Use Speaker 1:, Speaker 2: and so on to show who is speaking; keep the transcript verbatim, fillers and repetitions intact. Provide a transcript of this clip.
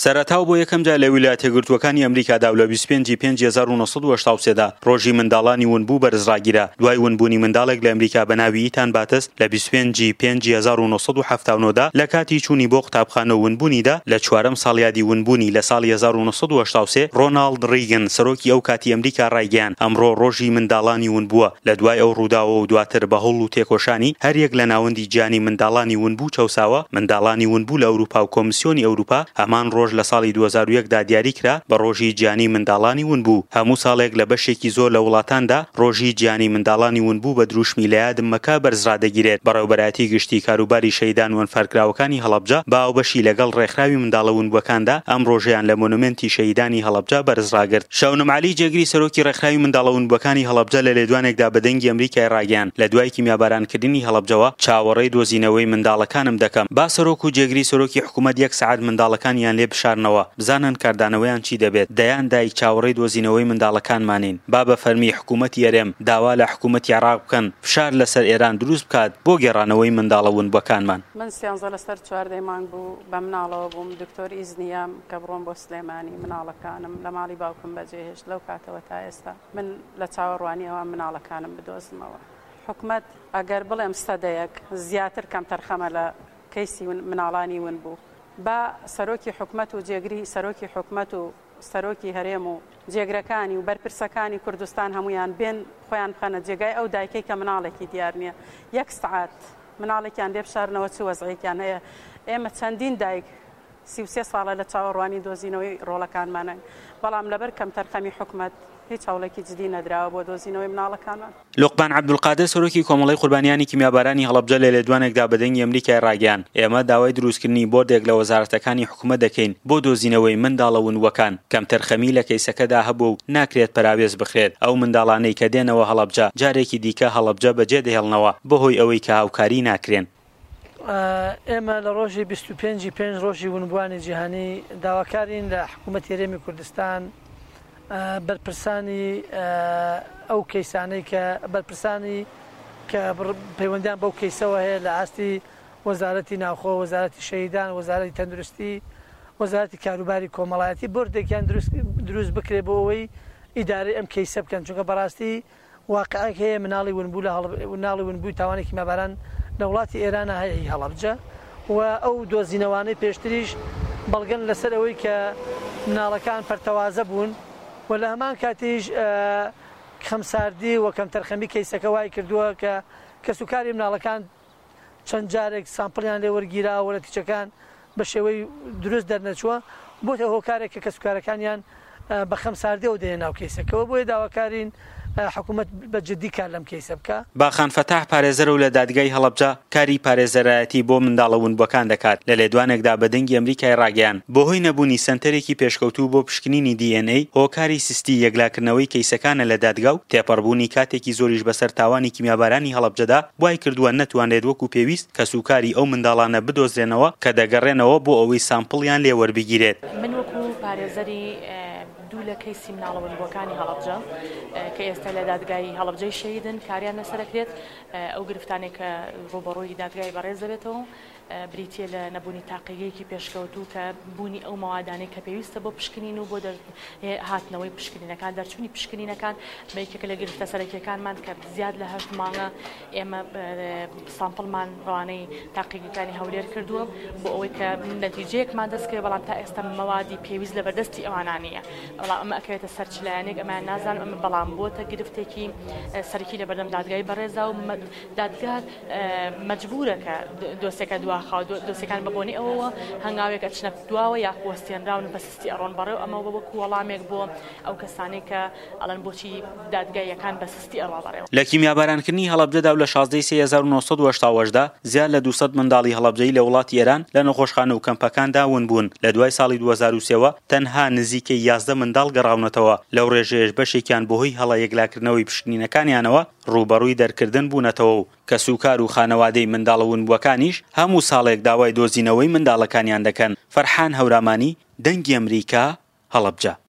Speaker 1: سەرەتاو بۆ یەکەم جار لە ویلایەتە یەکگرتووەکانی ئەمریکادا و لە بیست و پێنجی پێنج هەزار و نۆسەد و هەشتا و سێ دا ڕۆژی منداڵانی ونبوو بەرزڕاگیرە. دوای ونبوونی منداڵێک لە ئەمریکا بە ناوی ئیتان باتس لە بیست و پێنجی پێنجی هەزار و نۆسەد و هەفتا و نۆ دا لە کاتی چوونی بۆ قوتابخانە ونبوونیدا لە چوارەم ساڵیادی ونبوونی لە ساڵی هەزار و نۆسەد و هەشتا و سێ ڕۆناڵد ڕیگن سەرۆکی ئەو کاتی ئەمریکا ڕایگەیاند ئەمڕۆ ڕۆژی منداڵانی ونبووە. لە دوای ئەو ڕووداوە و دواتر بە هەوڵ و تێکۆشانی هەریەک لە ناوەندی گیانی منداڵانی ونبوو چەوساوە. منداڵانی ونبوو لە ئەوروپا و کۆمیسیۆنی ئەوروپا هەمان ڕۆژ لە ساڵی دوو هەزار و یەک دا دیاری کرا بە ڕۆژی گیانی منداڵانی ونبوو. هەموو ساڵێک لە بەشێکی زۆر لە وڵاتاندا ڕۆژی گیانی منداڵانی ونبوو بە دروشمی لە یادم مەکە بەرزڕادەگیرێت. بەڕێوەبەرایەتی گشتی کاروباری شەیدان و ئەنفەرکراوەکانی هەڵەبجە با ئەوبەشی لەگەڵ ڕێکخراوی منداڵە ونبووەکاندا ئەم ڕۆژەیان لە مۆنومنتی شەیدانی هەڵەبجە بەرزڕاگرت. شەونم عەلی جێگری سەرۆکی ڕێکخراوی منداڵە ونبووەکانی هەڵەبجە لە لێدوانێکدا بە دەنگی ئەمریکای ڕاگەیاند لە دوای کیمیابارانکردنی هەڵەبجەوە چاوەڕێی دۆزینەوەی منداڵەکانم دەکەم. با سەرۆک و جێگری سەرۆکی حکوومەت یەک سەعات منداڵەکانیان لێ بشارنەوە بزانن کاردانەوەیان چی دەبێت. دەیان دایک چاوەڕێی دۆزینەوەی منداڵەکانمانین. با بە فەرمی حکوومەتی هەرێم داوا لە حکوومەتی عێراق بکەن فشار لەسەر ئێران دروست بکات بۆ گێڕانەوەی منداڵە ونبووەکانمان.
Speaker 2: من سیانزە لەسەر چواردەی مانگ بوو بە مناڵەوە بووم دکتۆر ئیزنیام کە بڕۆم بۆ سلێمانی مناڵەکانم لە ماڵی باوکم بەجێهێشت لەو کاتەوە تا ئێستا من لە چاوەڕوانی ئەوە مناڵەکانم بدۆزمەوە. حکوومەت ئەگەر بڵێم سەدەیەک زیاتر کەم تەرخەمە لە کەیسی مناڵانی ونبوو با سەرۆکی حکوومەت و جێگری سەرۆکی حکوومەت و سەرۆکی هەرێم و جێگرەکانی و بەرپرسەکانی کوردستان هەمویان بێن خۆیان بخەنە جێگای ئەو دایکەی کە مناڵێکی دیار نییە یەک سعات مناڵێکیان لێ بشارنەوە چ وەزعێکیان هەیە. ئێمە چەندین دایک سی و سێ ساڵە لە چاوەڕوانی دۆزینەوەی ڕۆڵەکانمانە بەڵام لەبەر کەم تەرخەمی حکوومەت هیچ هەوڵێکی جدی نەدراوە بۆ دۆزینەوەی مناڵەکانمان.
Speaker 1: لوقمان عەبدولقادر سەرۆکی کۆمەڵەی قوربانیانی کیمیابارانی هەڵەبجە لە لێدوانێکدا بە دەنگی ئەمریکای ڕاگەیاند ئێمە داوای دروستکردنی بۆردێک لە وەزارەتەکانی حکوومەت دەکەین بۆ دۆزینەوەی منداڵە ونبووەکان. کەم تەرخەمی لە کەیسەکەدا هەبوو و ناکرێت پەراوێز بخرێت. ئەو منداڵانەی کە دێنەوە هەڵەبجە جارێکی دیکە هەڵەبجە بەجێ دەهێڵنەوە بەهۆی ئەوەی کە هاوکاری ناکرێن.
Speaker 3: ئێمە لە ڕۆژی بیست و پێنجی پێنج ڕۆژی ونبووانی جیهانی داواکارین لە حکوومەتی هەرێمی کوردستان بەرپرسانی ئەو کەیسانەی کە بەرپرسانی کە پەیوەندیان بەو کەیسەوە هەیە لە ئاستی وەزارەتی ناوخۆ وەزارەتی شەیدان وەزارەتی تەندروستی وەزارەتی کاروباری کۆمەڵایەتی بردێکیان دروست بکرێت بۆ ئەوەی ئیدارەی ئەم کەیسە بکەن چونکە بەڕاستی واقعەک هەیە مناڵی ونبوو لە مناڵی ونبووی تاوانی کیمیاباران لە وڵاتی ئێرانە هەیە هەڵەبجە و ئەو دۆزینەوانەی پێشتریش بەڵگەن لەسەر ئەوەی کە مناڵەکان پەرتەوازە بوون و لە هەمان کاتیش خەمساردی و کەم تەرخەمی کەیسەکە وای کردووە کە کەسوکاری مناڵەکان چەند جارێک سامپڵیان لێ وەرگیراوە لە تیچەکان بە شێوەی دروست دەرنەچووە بۆتە هۆکارێک کە کەسوکارەکانیان بە خەمساردیەوە دێنە ناو کەیسەکەەوە بۆیە داواکارین حکوومەت بە جدی کار لەم کەیسە بکە.
Speaker 1: باخان فەتاح پارێزەر و لە دادگای هەڵەبجە کاری پارێزەرایەتی بۆ منداڵە ونبووەکان دەکات لە لێدوانێکدا بە دەنگی ئەمریکای ڕاگەیاند بەهۆی نەبوونی سنتەرێکی پێشکەوتوو بۆ پشکنینی دی ئێن ئەی هۆکاری سستی یەکلاکردنەوەی کەیسەکانە لە دادگا و تێپەڕبوونی کاتێکی زۆریش بەسەر تاوانی کیمیابارانی هەڵەبجەدا وای کردووە نەتوانرێت وەکو پێویست کەسوکاری ئەو منداڵانە بدۆزرێنەوە کە دەگەڕێنەوە بۆ ئەوەی سامپڵیان لێ وەربگیرێت.
Speaker 4: من وەکو پارێزەری دوو لە کەیسی مناڵە ونبووەکانی هەڵەبجە کە ئێستا لە دادگای هەڵەبجەی شەیدن کاریان لەسەرەکرێت ئەو گرفتانێک کە ڕوبەڕووی دادگای بەڕێز دەبێتەوە بریتە لە نەبوونی تاقیەیەکی پێشکەوتوو کە بوونی ئەو مەوادانەی کە پێویستە بۆ پشکنین و بۆ هاتنەوەی پشکنینەکان دەرچوونی پشکنینەکان بەیەکێک لە گرفتە سەرەکیەکانمان کە زیاد لە هەشت مانگە ئێمە سامپڵمان ڕوانەی تاقیەکانی هەولێر کردووە بۆ ئەوەی کە نەتیجەیەکمان دەستکرێت بەڵام تا ئێستا مەوادی پێویست لە بەردەستی ئەوانانیە بەڵام ئەمە ئەکەوێتە سەرچلایەنێک ئەمان نازانم ئەمە بەڵام بۆتە گرفتێکی سەرکی لە بەردەم دادگای بەڕێزا و دادگا مەجبورە کە دۆسێکە دوا دۆسەکان بەبوونی ئەوەوە هەنگاوێک ئەچنە دواوە یا وەستێنراون بەسستی ئەڕۆن بەڕێو ئەمە وەکو وەڵامێک بۆ ئەو کەسانی کە ئەڵەن بۆچی دادگایەکان بەسستی ئەڕوا بەڕێوە.
Speaker 1: لە کیمیابارانکردنی هەڵەبجەدا و لە شازدەی سێ هەزار و نۆسەد و هەشتا و هەشتدا زیاد لە دووسەد منداڵی هەڵەبجەی لە وڵاتی ئێران لە نەخۆشخانە و کەمپەکاندا ون بوون. لە دوای ساڵی دوو هەزار و سێەوە تەنها نزیکەی یازدە منداڵ گەڕاونەتەوە. لەو ڕێژەیەش بەشێکیان بەهۆی هەڵە یەکلاکردنەوەی پشکنینەکانیانەوە ڕوبەڕووی دەرکردن بوونەتەوە و کەسوکار و خانەوادەی منداڵە ونبووەکانیش هەموو ساڵێک داوای دۆزینەوەی منداڵەکانیان دەکەن. فەرحان هەورامانی دەنگی ئەمریکا هەڵەبجە.